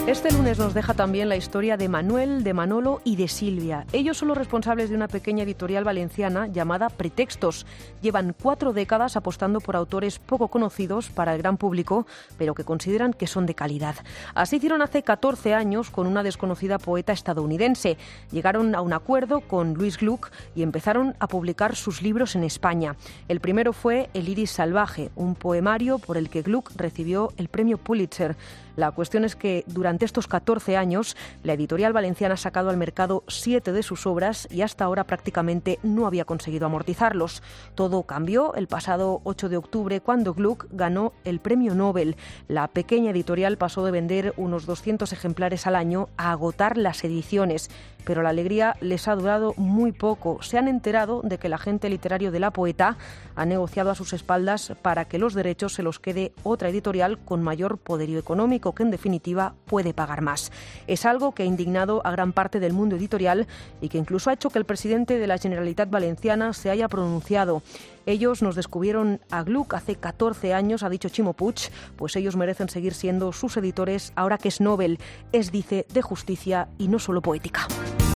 Este lunes nos deja también la historia de Manuel, de Manolo y de Silvia. Ellos son los responsables de una pequeña editorial valenciana llamada Pretextos. Llevan 4 décadas apostando por autores poco conocidos para el gran público, pero que consideran que son de calidad. Así hicieron hace 14 años con una desconocida poeta estadounidense. Llegaron a un acuerdo con Louise Gluck y empezaron a publicar sus libros en España. El primero fue El iris salvaje, un poemario por el que Gluck recibió el premio Pulitzer. La cuestión es que durante estos 14 años la editorial valenciana ha sacado al mercado 7 de sus obras y hasta ahora prácticamente no había conseguido amortizarlos. Todo cambió el pasado 8 de octubre cuando Gluck ganó el premio Nobel. La pequeña editorial pasó de vender unos 200 ejemplares al año a agotar las ediciones. Pero la alegría les ha durado muy poco. Se han enterado de que el agente literario de la poeta ha negociado a sus espaldas para que los derechos se los quede otra editorial con mayor poderío económico, que en definitiva puede pagar más. Es algo que ha indignado a gran parte del mundo editorial y que incluso ha hecho que el presidente de la Generalitat Valenciana se haya pronunciado. Ellos nos descubrieron a Gluck hace 14 años, ha dicho Ximo Puig, pues ellos merecen seguir siendo sus editores ahora que es Nobel. Es, dice, de justicia y no solo poética.